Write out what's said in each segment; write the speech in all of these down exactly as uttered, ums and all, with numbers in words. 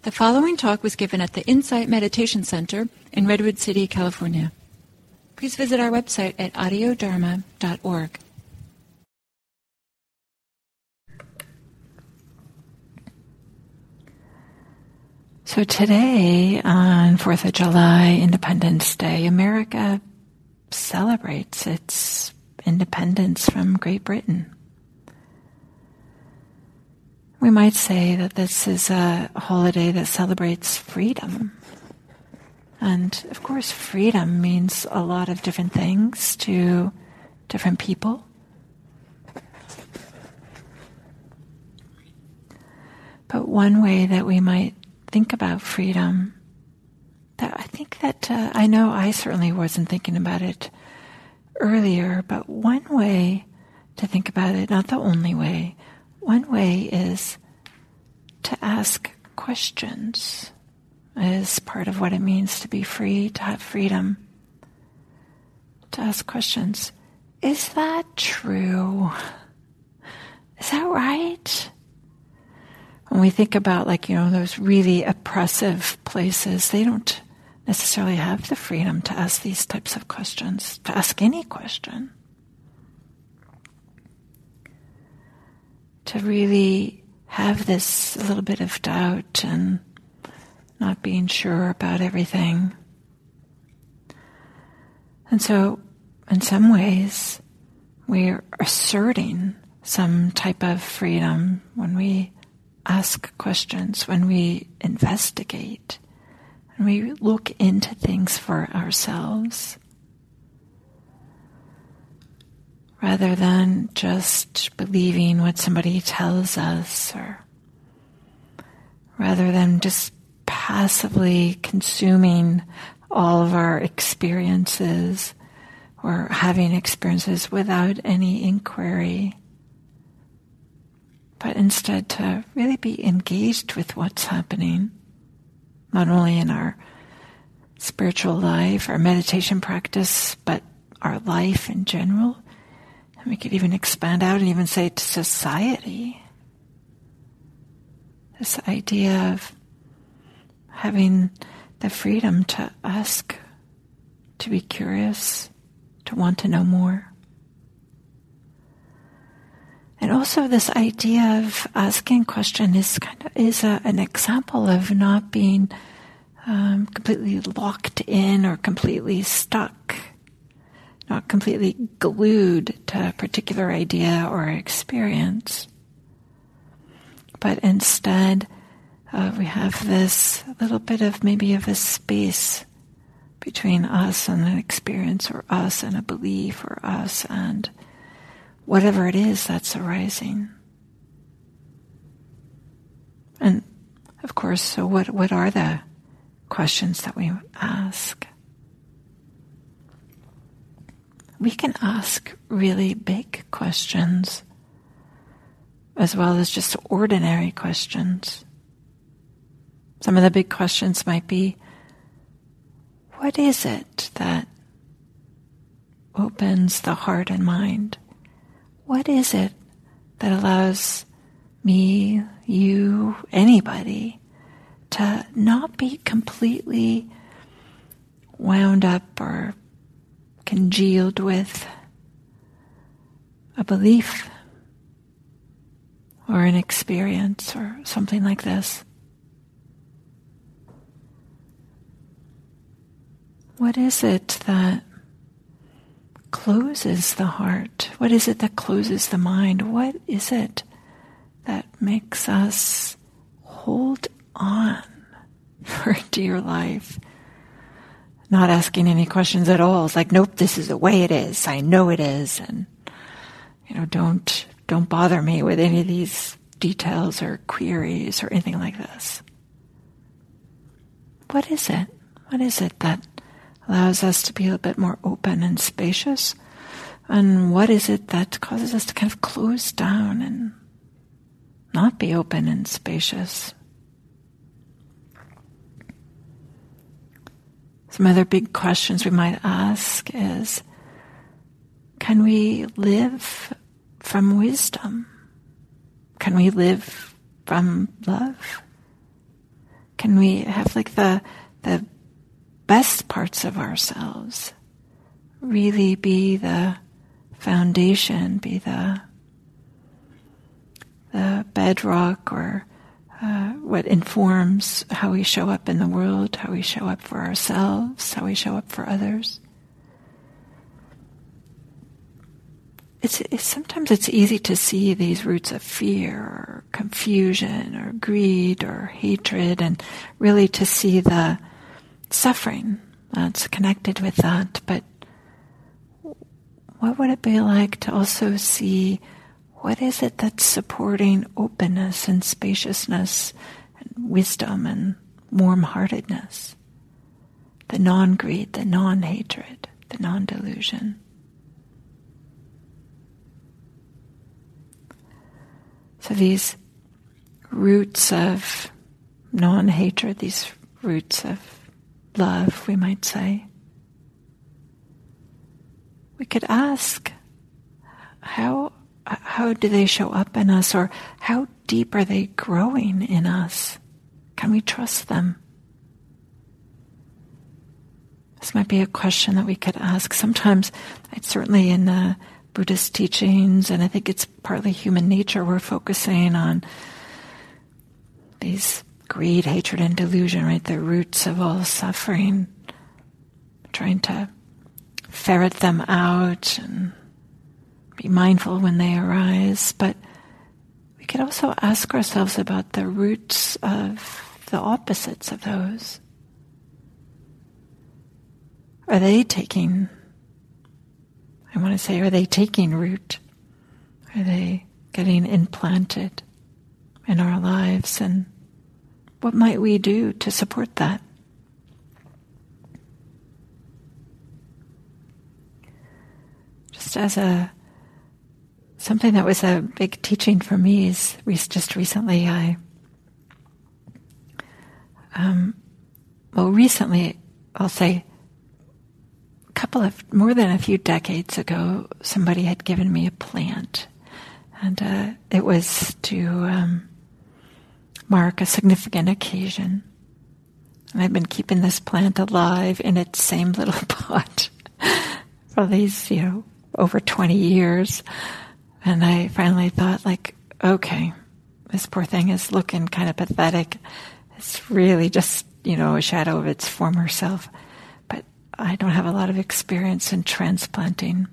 The following talk was given at the Insight Meditation Center in Redwood City, California. Please visit our website at audio dharma dot org. So today, on fourth of July, Independence Day, America celebrates its independence from Great Britain. We might say that this is a holiday that celebrates freedom. And of course, freedom means a lot of different things to different people. But one way that we might think about freedom, that I think that, uh, I know I certainly wasn't thinking about it earlier, but one way to think about it, not the only way, one way is to ask questions as part of what it means to be free, to have freedom. To ask questions. Is that true? Is that right? When we think about, like, you know, those really oppressive places, they don't necessarily have the freedom to ask these types of questions, to ask any question. To really have this little bit of doubt and not being sure about everything. And so, in some ways, we're asserting some type of freedom when we ask questions, when we investigate, when we look into things for ourselves, rather than just believing what somebody tells us, or rather than just passively consuming all of our experiences or having experiences without any inquiry, but instead to really be engaged with what's happening, not only in our spiritual life, our meditation practice, but our life in general. And we could even expand out and even say to society. This idea of having the freedom to ask, to be curious, to want to know more. And also this idea of asking question is kind of is a, an example of not being um, completely locked in or completely stuck, not completely glued to a particular idea or experience. But instead, uh, we have this little bit of maybe of a space between us and an experience, or us and a belief, or us and whatever it is that's arising. And of course, so what, what are the questions that we ask? We can ask really big questions as well as just ordinary questions. Some of the big questions might be, what is it that opens the heart and mind? What is it that allows me, you, anybody to not be completely wound up or congealed with a belief or an experience or something like this? What is it that closes the heart? What is it that closes the mind? What is it that makes us hold on for dear life? Not asking any questions at all. It's like, nope, this is the way it is. I know it is. And, you know, don't, don't bother me with any of these details or queries or anything like this. What is it? What is it that allows us to be a bit more open and spacious? And what is it that causes us to kind of close down and not be open and spacious? Some other big questions we might ask is, can we live from wisdom? Can we live from love? Can we have like the the best parts of ourselves really be the foundation, be the the bedrock, or uh, what informs how we show up in the world, how we show up for ourselves, how we show up for others? It's, it's sometimes it's easy to see these roots of fear or confusion or greed or hatred, and really to see the suffering that's connected with that. But what would it be like to also see what is it that's supporting openness and spaciousness and wisdom and warm-heartedness? The non-greed, the non-hatred, the non-delusion. So these roots of non-hatred, these roots of love, we might say, we could ask, how how do they show up in us, or how deep are they growing in us? Can we trust them? This might be a question that we could ask. Sometimes, it's certainly in the Buddhist teachings, and I think it's partly human nature, we're focusing on these greed, hatred, and delusion, right? The roots of all suffering, trying to ferret them out and be mindful when they arise. But we could also ask ourselves about the roots of the opposites of those. Are they taking, I want to say, are they taking root? Are they getting implanted in our lives? And what might we do to support that? Just as a something that was a big teaching for me is just recently I, um, well, recently I'll say a couple of, more than a few decades ago, somebody had given me a plant, and uh, it was to um, mark a significant occasion. And I've been keeping this plant alive in its same little pot for these, you know, over twenty years. And I finally thought, like, okay, this poor thing is looking kind of pathetic. It's really just, you know, a shadow of its former self. But I don't have a lot of experience in transplanting.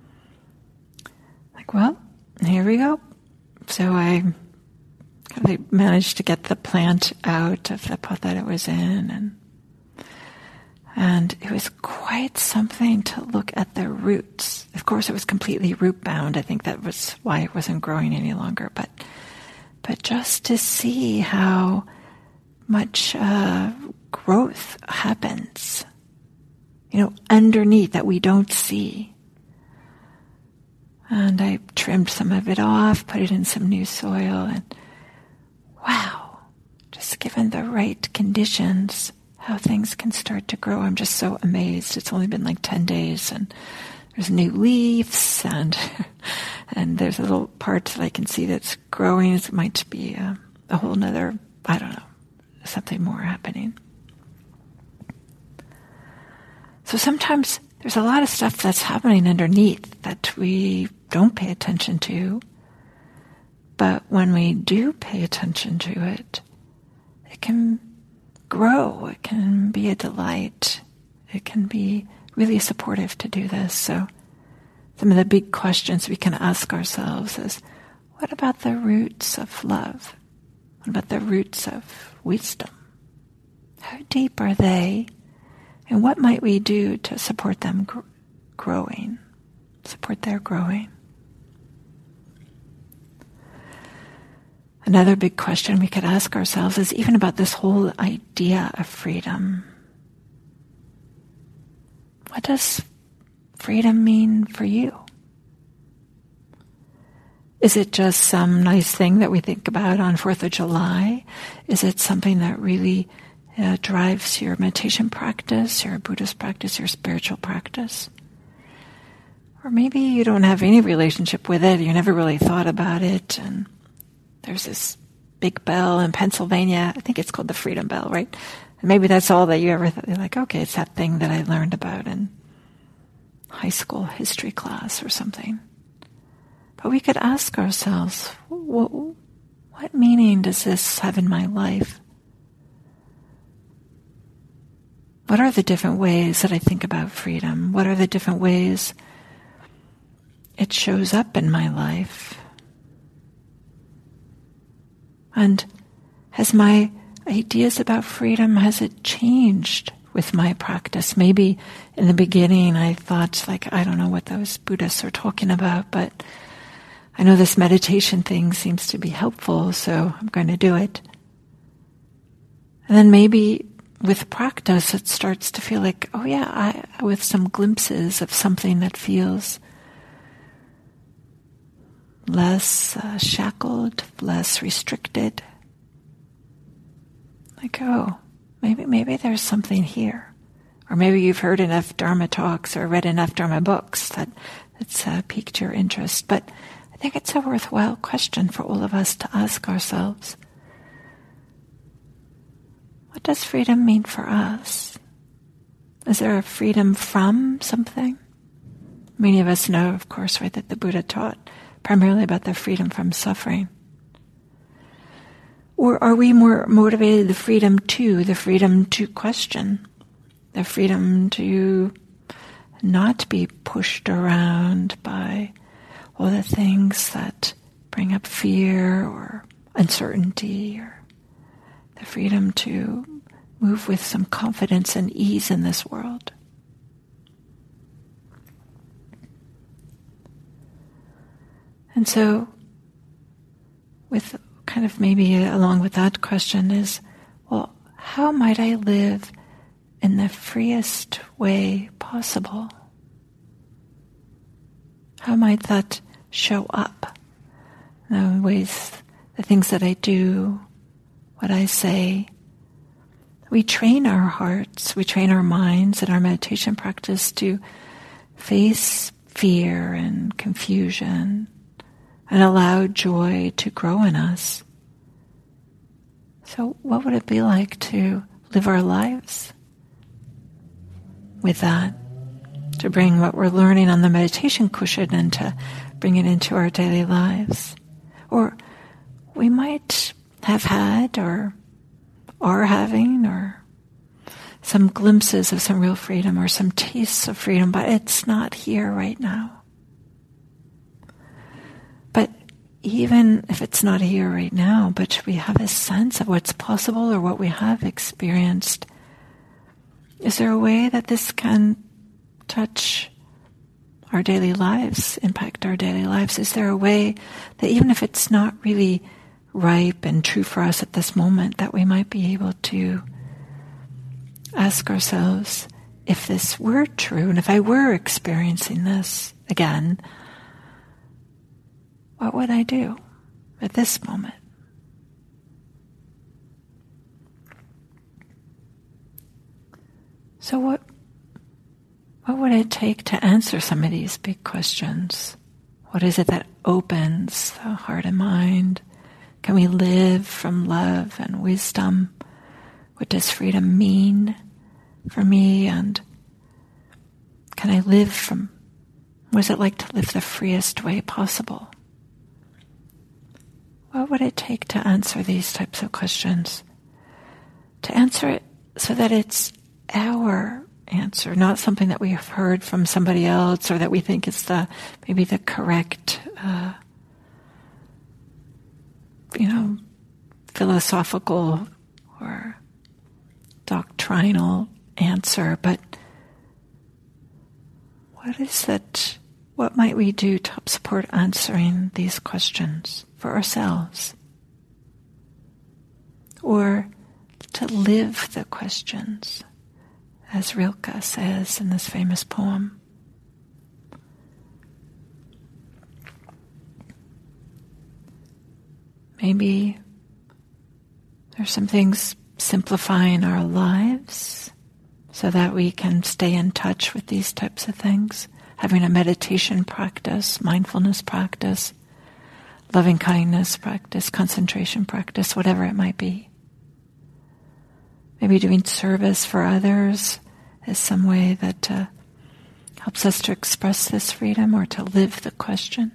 Like, well, here we go. So I kind of managed to get the plant out of the pot that it was in, and And it was quite something to look at the roots. Of course, it was completely root bound. I think that was why it wasn't growing any longer. But, but just to see how much uh, growth happens, you know, underneath that we don't see. And I trimmed some of it off, put it in some new soil, and wow, just given the right conditions, how things can start to grow. I'm just so amazed. It's only been like ten days, and there's new leaves, and and there's a little part that I can see that's growing. It might be a, a whole nother, I don't know, something more happening. So sometimes there's a lot of stuff that's happening underneath that we don't pay attention to. But when we do pay attention to it, it can grow. It can be a delight. It can be really supportive to do this. So some of the big questions we can ask ourselves is, what about the roots of love? What about the roots of wisdom? How deep are they? And what might we do to support them gr- growing, support their growing? Another big question we could ask ourselves is even about this whole idea of freedom. What does freedom mean for you? Is it just some nice thing that we think about on fourth of July? Is it something that really uh, drives your meditation practice, your Buddhist practice, your spiritual practice? Or maybe you don't have any relationship with it, you never really thought about it, and there's this big bell in Pennsylvania. I think it's called the Freedom Bell, right? And maybe that's all that you ever thought. You're like, okay, it's that thing that I learned about in high school history class or something. But we could ask ourselves, what, what meaning does this have in my life? What are the different ways that I think about freedom? What are the different ways it shows up in my life? And has my ideas about freedom, has it changed with my practice? Maybe in the beginning I thought, like, I don't know what those Buddhists are talking about, but I know this meditation thing seems to be helpful, so I'm going to do it. And then maybe with practice it starts to feel like, oh yeah, I, with some glimpses of something that feels less uh, shackled, less restricted. Like, oh, maybe maybe there's something here. Or maybe you've heard enough Dharma talks or read enough Dharma books that it's uh, piqued your interest. But I think it's a worthwhile question for all of us to ask ourselves. What does freedom mean for us? Is there a freedom from something? Many of us know, of course, right, that the Buddha taught primarily about the freedom from suffering. Or are we more motivated the freedom to, the freedom to question, the freedom to not be pushed around by all the things that bring up fear or uncertainty, or the freedom to move with some confidence and ease in this world? And so, with kind of maybe along with that question is, well, how might I live in the freest way possible? How might that show up? The ways, the things that I do, what I say. We train our hearts, we train our minds in our meditation practice to face fear and confusion and allow joy to grow in us. So what would it be like to live our lives with that? To bring what we're learning on the meditation cushion and to bring it into our daily lives? Or we might have had or are having or some glimpses of some real freedom or some tastes of freedom, but it's not here right now. But even if it's not here right now, but we have a sense of what's possible or what we have experienced, is there a way that this can touch our daily lives, impact our daily lives? Is there a way that even if it's not really ripe and true for us at this moment, that we might be able to ask ourselves, if this were true, and if I were experiencing this again, what would I do at this moment? So what what would it take to answer some of these big questions? What is it that opens the heart and mind? Can we live from love and wisdom? What does freedom mean for me? And can I live from, what is it like to live the freest way possible? What would it take to answer these types of questions? To answer it so that it's our answer, not something that we have heard from somebody else or that we think is the maybe the correct, uh, you know, philosophical or doctrinal answer, but what is it, what might we do to help support answering these questions for ourselves? Or to live the questions, as Rilke says in this famous poem. Maybe there's some things simplifying our lives so that we can stay in touch with these types of things. Having a meditation practice, mindfulness practice, loving kindness practice, concentration practice, whatever it might be. Maybe doing service for others is some way that uh, helps us to express this freedom or to live the question.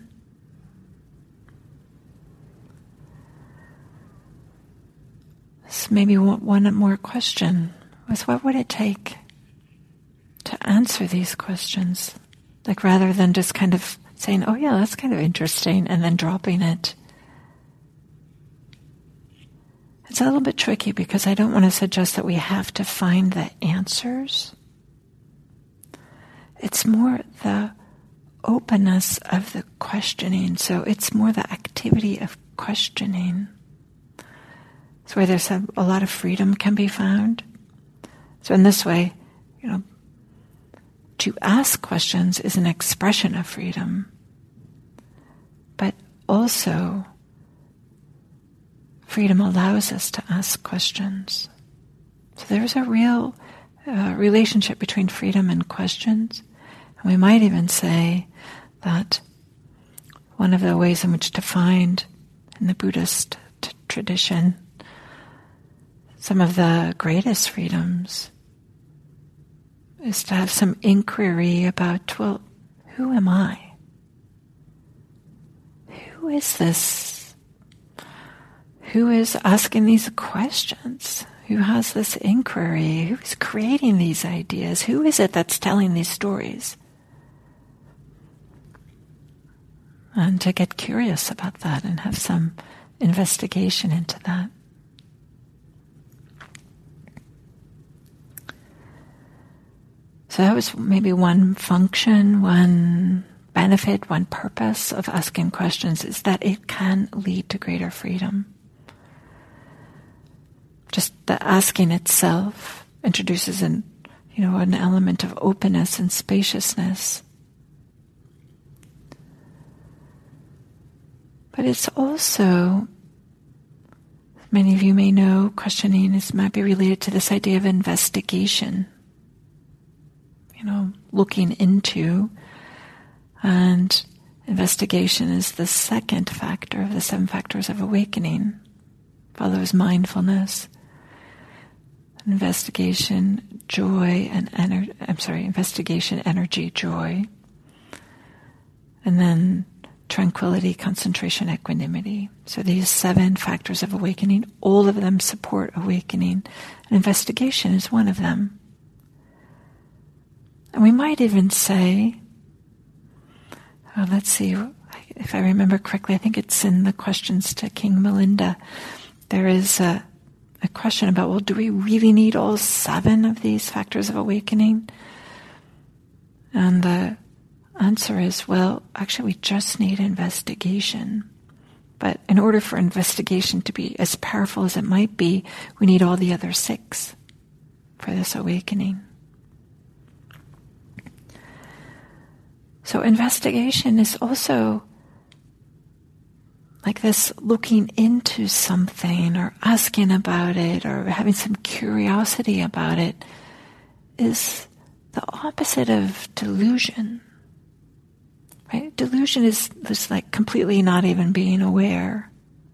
So maybe one more question was, what would it take to answer these questions? Like, rather than just kind of saying, oh yeah, that's kind of interesting, and then dropping it. It's a little bit tricky because I don't want to suggest that we have to find the answers. It's more the openness of the questioning. So it's more the activity of questioning. It's where there's a, a lot of freedom can be found. So in this way, you know, to ask questions is an expression of freedom. But also, freedom allows us to ask questions. So there's a real uh, relationship between freedom and questions. And we might even say that one of the ways in which to find in the Buddhist t- tradition some of the greatest freedoms is to have some inquiry about, well, who am I? Who is this? Who is asking these questions? Who has this inquiry? Who is creating these ideas? Who is it that's telling these stories? And to get curious about that and have some investigation into that. So that was maybe one function, one benefit, one purpose of asking questions, is that it can lead to greater freedom. Just the asking itself introduces an, you know, an element of openness and spaciousness. But it's also, many of you may know, questioning is might be related to this idea of investigation. You know, looking into, and investigation is the second factor of the seven factors of awakening. Follows mindfulness, investigation, joy, and energy. I'm sorry, investigation, energy, joy, and then tranquility, concentration, equanimity. So these seven factors of awakening, all of them support awakening, and investigation is one of them. And we might even say, oh, let's see, if I remember correctly, I think it's in the questions to King Melinda, there is a, a question about, well, do we really need all seven of these factors of awakening? And the answer is, well, actually we just need investigation. But in order for investigation to be as powerful as it might be, we need all the other six for this awakening. So investigation is also like this looking into something or asking about it or having some curiosity about it is the opposite of delusion. Right? Delusion is just like completely not even being aware.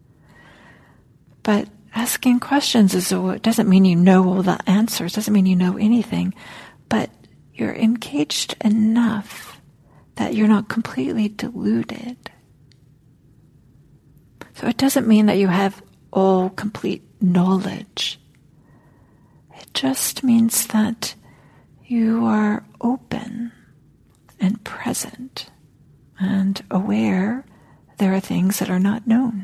But asking questions is a, it doesn't mean you know all the answers, doesn't mean you know anything, but you're engaged enough that you're not completely deluded. So it doesn't mean that you have all complete knowledge. It just means that you are open and present and aware there are things that are not known.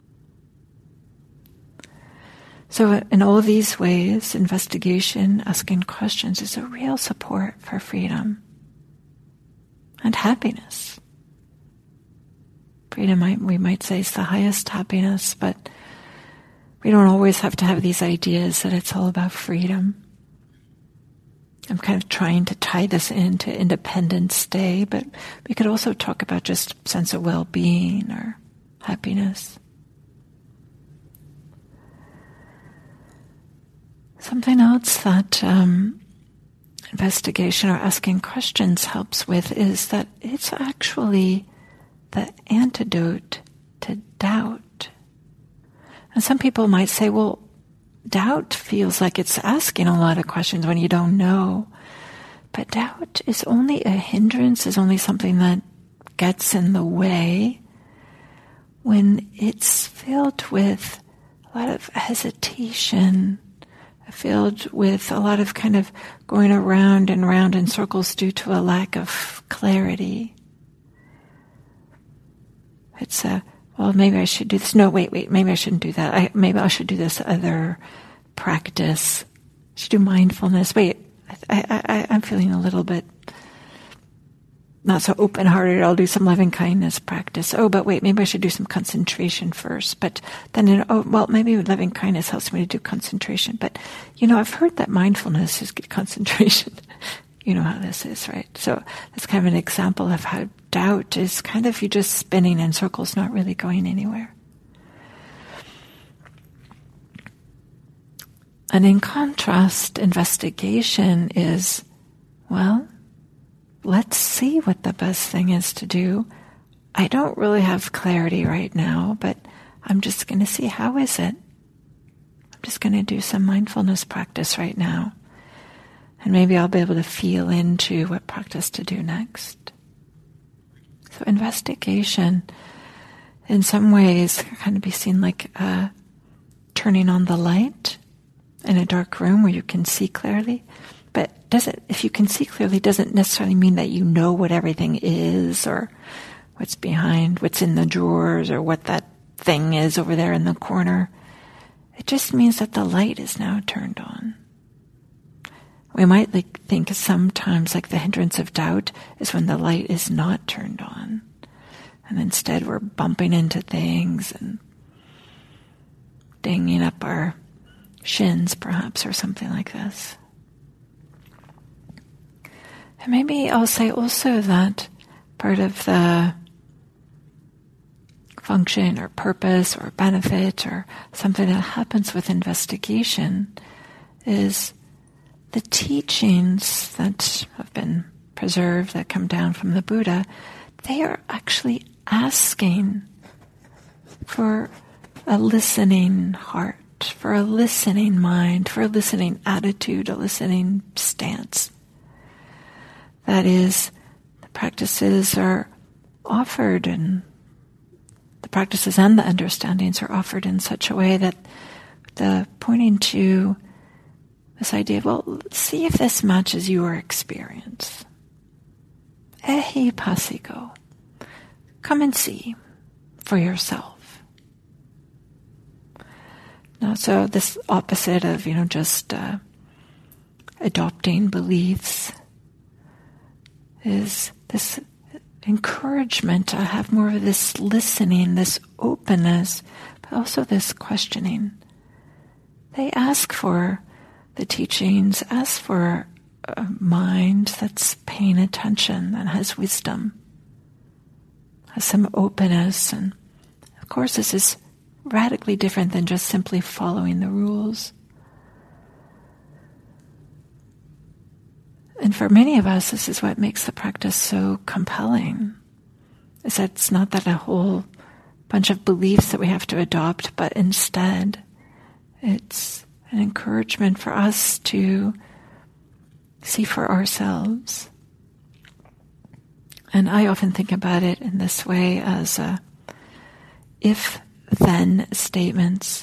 So in all these ways, investigation, asking questions is a real support for freedom and happiness. Freedom, might, we might say, is the highest happiness, but we don't always have to have these ideas that it's all about freedom. I'm kind of trying to tie this into Independence Day, but we could also talk about just sense of well-being or happiness. Something else that um, investigation or asking questions helps with is that it's actually the antidote to doubt. And some people might say, well, doubt feels like it's asking a lot of questions when you don't know. But doubt is only a hindrance, is only something that gets in the way when it's filled with a lot of hesitation, filled with a lot of kind of going around and around in circles due to a lack of clarity. It's a, well, maybe I should do this. No, wait, wait, maybe I shouldn't do that. I, maybe I should do this other practice. I should do mindfulness. Wait, I, I, I'm feeling a little bit not so open-hearted. I'll do some loving kindness practice. Oh, but wait, maybe I should do some concentration first. But then, you know, oh, well, maybe loving kindness helps me to do concentration. But, you know, I've heard that mindfulness is good concentration. You know how this is, right? So that's kind of an example of how doubt is kind of you just spinning in circles, not really going anywhere. And in contrast, investigation is, well, let's see what the best thing is to do. I don't really have clarity right now, but I'm just going to see, how is it? I'm just going to do some mindfulness practice right now. And maybe I'll be able to feel into what practice to do next. So investigation, in some ways, can kind of be seen like uh, turning on the light in a dark room where you can see clearly. But doesn't, if you can see clearly, doesn't necessarily mean that you know what everything is or what's behind, what's in the drawers or what that thing is over there in the corner. It just means that the light is now turned on. We might like think sometimes like the hindrance of doubt is when the light is not turned on. And instead we're bumping into things and dinging up our shins perhaps or something like this. And maybe I'll say also that part of the function or purpose or benefit or something that happens with investigation is the teachings that have been preserved, that come down from the Buddha, they are actually asking for a listening heart, for a listening mind, for a listening attitude, a listening stance. That is, the practices are offered and the practices and the understandings are offered in such a way that the pointing to this idea of, well, see if this matches your experience. Ehipassiko. Come and see for yourself. Now, so this opposite of, you know, just uh, adopting beliefs is this encouragement to have more of this listening, this openness, but also this questioning. They ask for the teachings, ask for a mind that's paying attention, that has wisdom, has some openness. And of course, this is radically different than just simply following the rules. And for many of us, this is what makes the practice so compelling, is that it's not that a whole bunch of beliefs that we have to adopt, but instead it's an encouragement for us to see for ourselves. And I often think about it in this way as a if-then statements.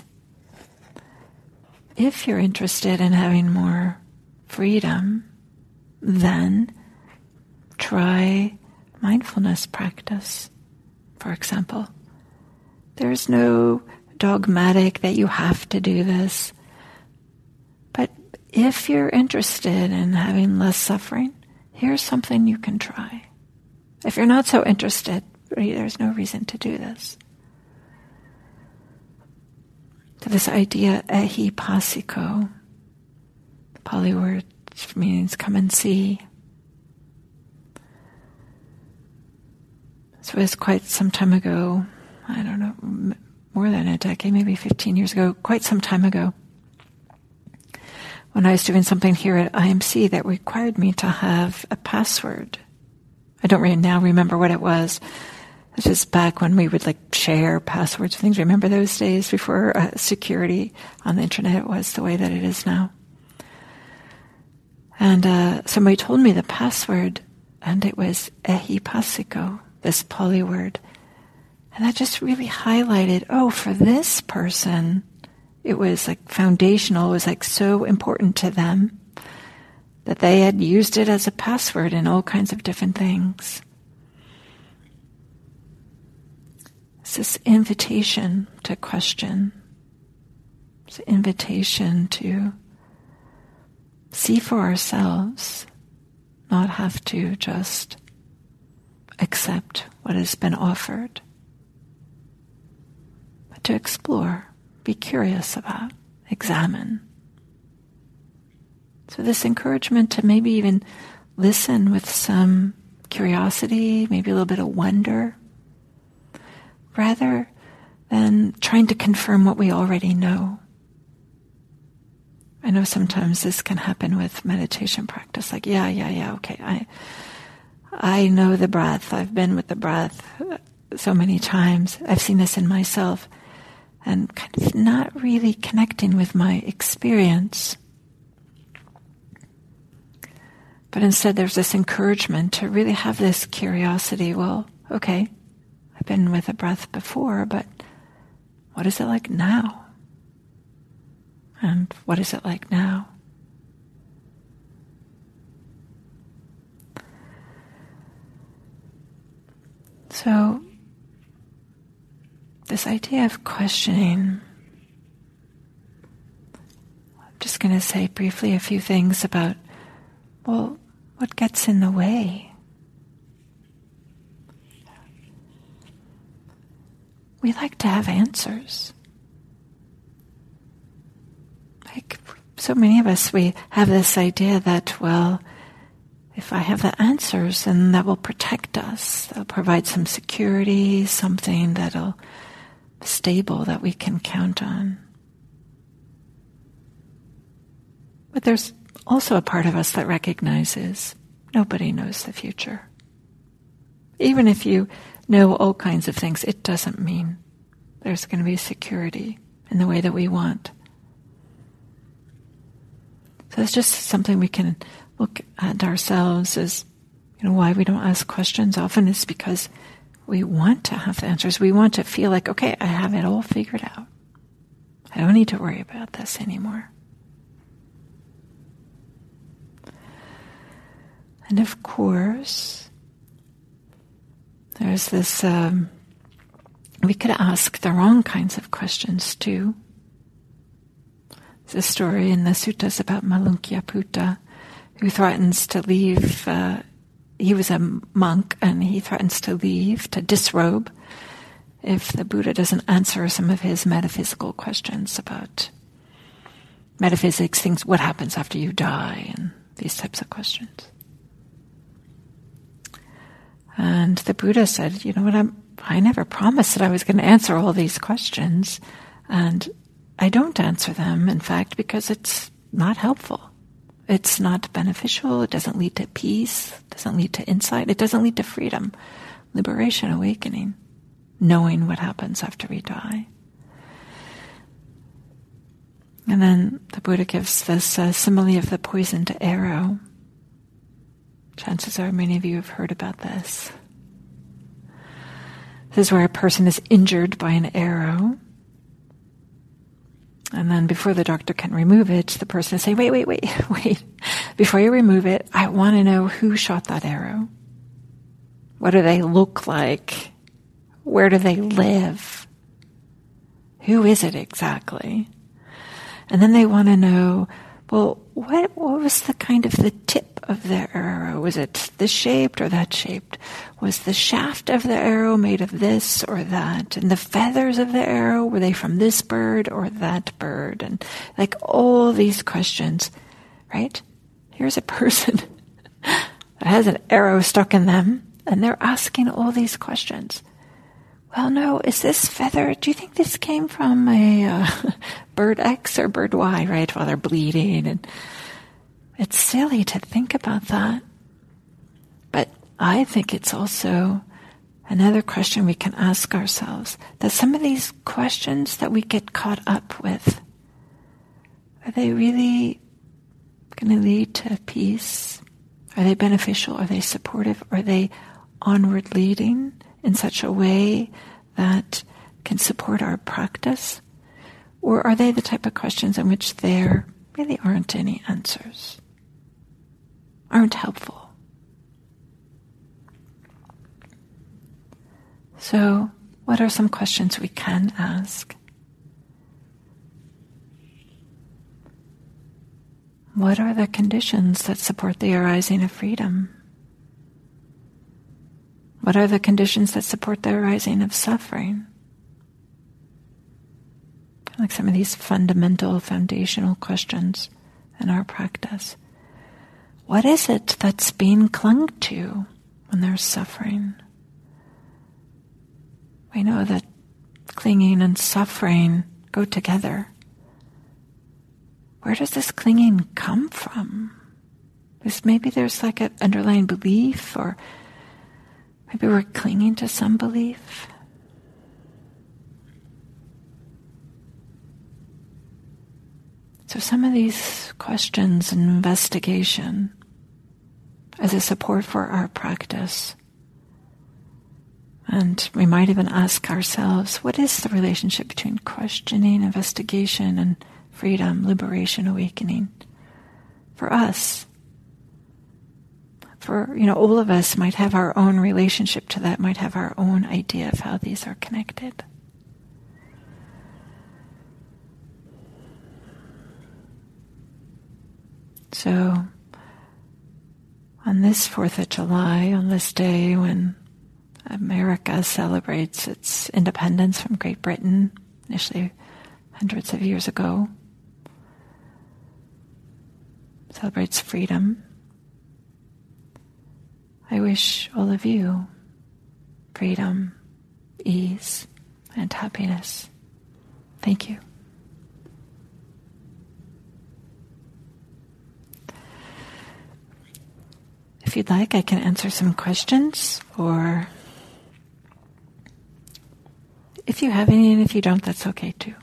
If you're interested in having more freedom, then try mindfulness practice, for example. There's no dogmatic that you have to do this. But if you're interested in having less suffering, here's something you can try. If you're not so interested, there's no reason to do this. So this idea, ehipassiko, the Pali word means come and see. So it was quite some time ago, I don't know, more than a decade, maybe fifteen years ago, quite some time ago, when I was doing something here at I M C that required me to have a password. I don't really now remember what it was. This is back when we would like share passwords and things. Remember those days before uh, security on the internet was the way that it is now? And uh, somebody told me the password, and it was ehipasiko, this Pali word. And that just really highlighted, oh, for this person, it was like foundational, it was like so important to them that they had used it as a password in all kinds of different things. It's this invitation to question. It's an invitation to see for ourselves, not have to just accept what has been offered, but to explore, be curious about, examine. So this encouragement to maybe even listen with some curiosity, maybe a little bit of wonder, rather than trying to confirm what we already know. I know sometimes this can happen with meditation practice, like, yeah, yeah, yeah, okay, I I know the breath, I've been with the breath so many times, I've seen this in myself, and kind of not really connecting with my experience. But instead there's this encouragement to really have this curiosity, well, okay, I've been with a breath before, but what is it like now? And what is it like now? So, this idea of questioning, I'm just going to say briefly a few things about, well, what gets in the way? We like to have answers. Like, so many of us, we have this idea that, well, if I have the answers, then that will protect us. That'll provide some security, something that'll be stable that we can count on. But there's also a part of us that recognizes nobody knows the future. Even if you know all kinds of things, it doesn't mean there's going to be security in the way that we want. So it's just something we can look at ourselves as, you know, why we don't ask questions often is because we want to have the answers. We want to feel like, okay, I have it all figured out. I don't need to worry about this anymore. And of course, there's this, um, we could ask the wrong kinds of questions too. There's a story in the suttas about Malunkyaputta, who threatens to leave. Uh, he was a monk, and he threatens to leave, to disrobe, if the Buddha doesn't answer some of his metaphysical questions about metaphysics, things, what happens after you die, and these types of questions. And the Buddha said, you know what, I'm, I never promised that I was going to answer all these questions, and I don't answer them, in fact, because it's not helpful. It's not beneficial. It doesn't lead to peace. It doesn't lead to insight. It doesn't lead to freedom, liberation, awakening, knowing what happens after we die. And then the Buddha gives this uh, simile of the poisoned arrow. Chances are many of you have heard about this. This is where a person is injured by an arrow. And then before the doctor can remove it, the person will say, wait, wait, wait, wait. Before you remove it, I want to know who shot that arrow. What do they look like? Where do they live? Who is it exactly? And then they want to know, well, what, what was the kind of the tip of the arrow? Was it this shaped or that shaped? Was the shaft of the arrow made of this or that? And the feathers of the arrow, were they from this bird or that bird? And like all these questions, right? Here's a person that has an arrow stuck in them, and they're asking all these questions. Well, no, is this feather, do you think this came from a uh, bird X or bird Y, right, while they're bleeding? And it's silly to think about that. But I think it's also Another question we can ask ourselves, that some of these questions that we get caught up with, are they really going to lead to peace? Are they beneficial? Are they supportive? Are they onward leading in such a way that can support our practice? Or are they the type of questions in which there really aren't any answers, aren't helpful? So, what are some questions we can ask? What are the conditions that support the arising of freedom? What are the conditions that support the arising of suffering? Like some of these fundamental, foundational questions in our practice. What is it that's being clung to when there's suffering? We know that clinging and suffering go together. Where does this clinging come from? Because maybe there's like an underlying belief, or maybe we're clinging to some belief. So some of these questions and investigation as a support for our practice. And we might even ask ourselves, what is the relationship between questioning, investigation, and freedom, liberation, awakening for us? For, you know, all of us might have our own relationship to that, might have our own idea of how these are connected. So, on this fourth of July, on this day when America celebrates its independence from Great Britain, initially hundreds of years ago, celebrates freedom, I wish all of you freedom, ease, and happiness. Thank you. If you'd like, I can answer some questions, or if you have any, and if you don't, that's okay too.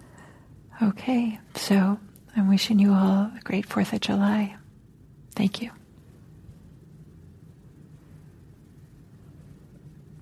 Okay, so I'm wishing you all a great fourth of July. Thank you.